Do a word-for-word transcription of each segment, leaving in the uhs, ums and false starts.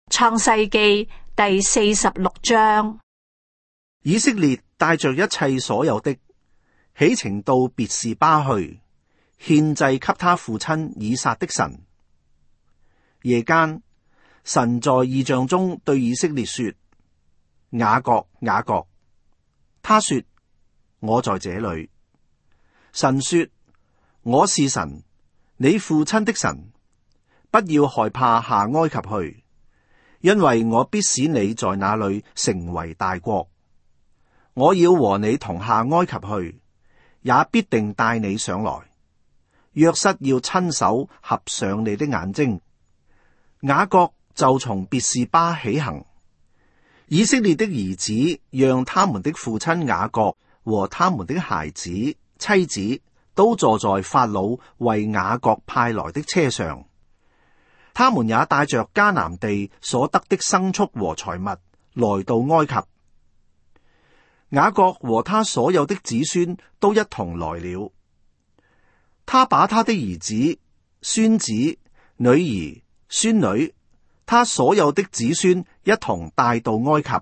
創世記第四十六章。 以色列帶着一切所有的，起程到別是巴去，獻祭給他父親以撒的神。夜間，神在異象中對以色列說：雅各，雅各。他說：我在這裏。神說：我是神，你父親的神，不要害怕下埃及去，因為我必使你在那裏成為大國。我要和你同下埃及去，也必定帶你上來。約瑟要親手合上你的眼睛。雅各就從別是巴起行。以色列的兒子讓他們的父親雅各和他們的孩子、妻子都坐在法老為雅各派來的車上。他們也帶着迦南地所得的牲畜和財物來到埃及。雅各和他所有的子孫都一同來了。他把他的兒子、孫子、女兒、孫女，他所有的子孫一同帶到埃及。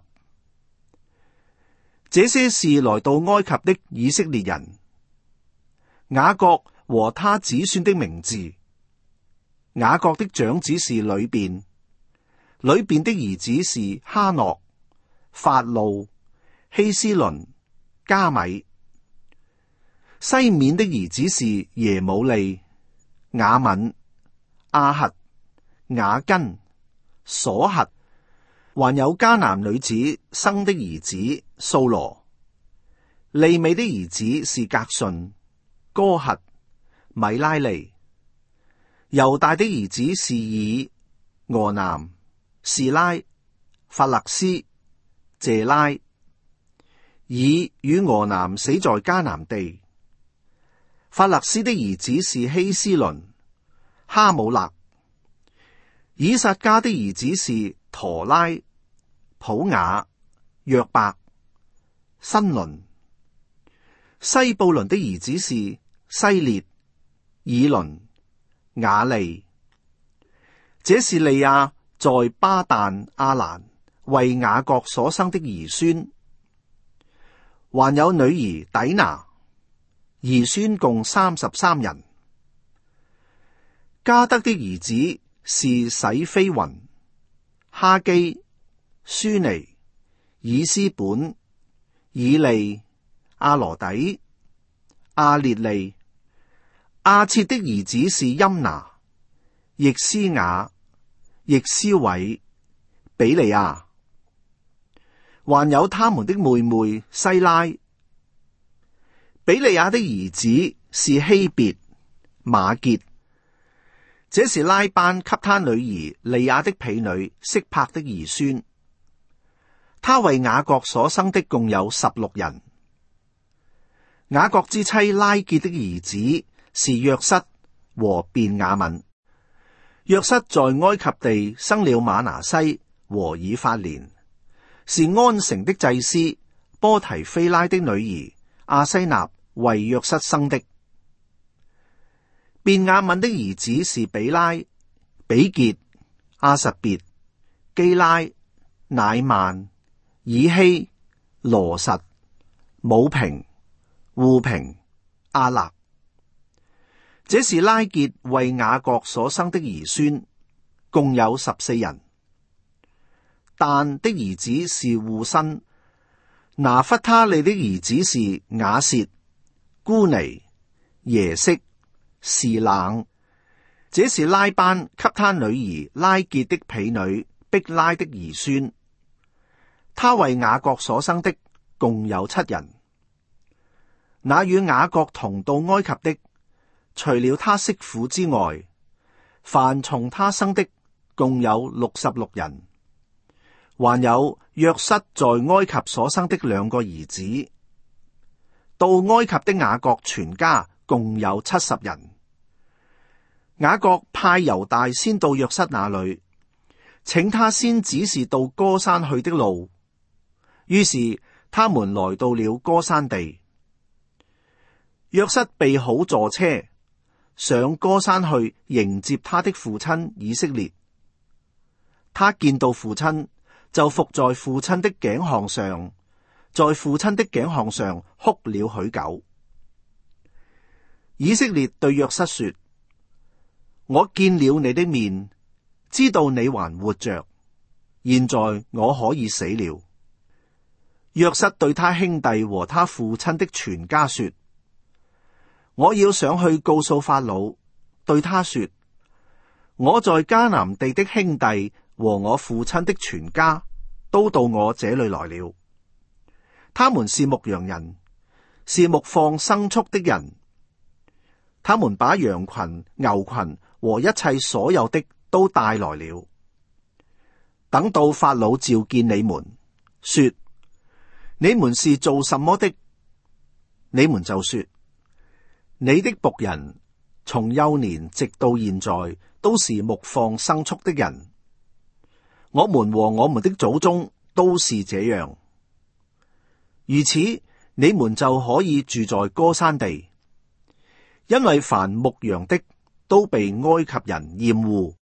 這些是來到埃及的以色列人。雅各和他子孫的名字：雅各的長子是呂便，呂便的兒子是哈諾、法路、希斯倫、加米。西面的兒子是耶母利、雅敏、亞核、雅根、瑣核，還有迦南女子生的兒子掃羅。利未的兒子是革順、哥轄、米拉利。猶大的兒子是以、俄南、示拉、法勒斯、謝拉。以與俄南死在迦南地。法勒斯的兒子是希斯倫、哈姆勒。以撒家的兒子是陀拉、普雅、約伯、新倫。西布倫的兒子是西列、以倫、雅利。這是利亞在巴旦亞蘭為雅各所生的兒孫。還有女兒底拿，兒孫共三十三人。加得的兒子是洗非雲、哈基、舒尼、以斯本、以利、阿羅底、阿列利。亞設的兒子是音拿、易斯雅、易斯偉、比利亞。還有他們的妹妹西拉。比利亞的兒子是希別、瑪結。這是拉班給他女兒利亞的婢女色柏的兒孫。他為雅各所生的共有十六人。雅各之妻拉結的兒子是約瑟和便雅憫。約瑟在埃及地生了瑪拿西和以法蓮，是安城的祭司波提菲拉的女兒亞西納為約瑟生的。便雅憫的兒子是比拉、比結、亞實別、基拉、乃曼、以希、羅實、武平、戶平、亞勒。這是拉結為雅各所生的兒孫，共有十四人。但的兒子是戶辛。拿弗他利的兒子是雅薛、孤尼、耶色、士冷。這是拉班給他女兒拉結的婢女碧拉的兒孫。他為雅各所生的共有七人。那與雅各同到埃及的，除了他媳婦之外，凡從他生的共有六十六人。還有約瑟在埃及所生的兩個兒子。到埃及的雅各全家共有七十人。雅各派猶大先到約瑟那裏，請他先指示到歌珊去的路。於是他們來到了歌珊地。約瑟備好坐車，上歌珊去迎接他的父親以色列。 他見到父親，就伏在父親的頸項上，在父親的頸項上哭了許久。以色列對約瑟說：我見了你的面，知道你還活着，現在我可以死了。約瑟對他兄弟和他父親的全家說：我要上去告訴法老，對他說：我在迦南地的兄弟和我父親的全家都到我這裏來了。他們是牧羊人，是牧放牲畜的人。他們把羊群、牛群和一切所有的都帶來了。等到法老召見你們，說：你們是做什麼的？你們就說：你的僕人從幼年直到現在都是牧放牲畜的人。我們和我們的祖宗都是這樣。如此，你們就可以住在歌珊地，因為凡牧羊的都被埃及人厭惡。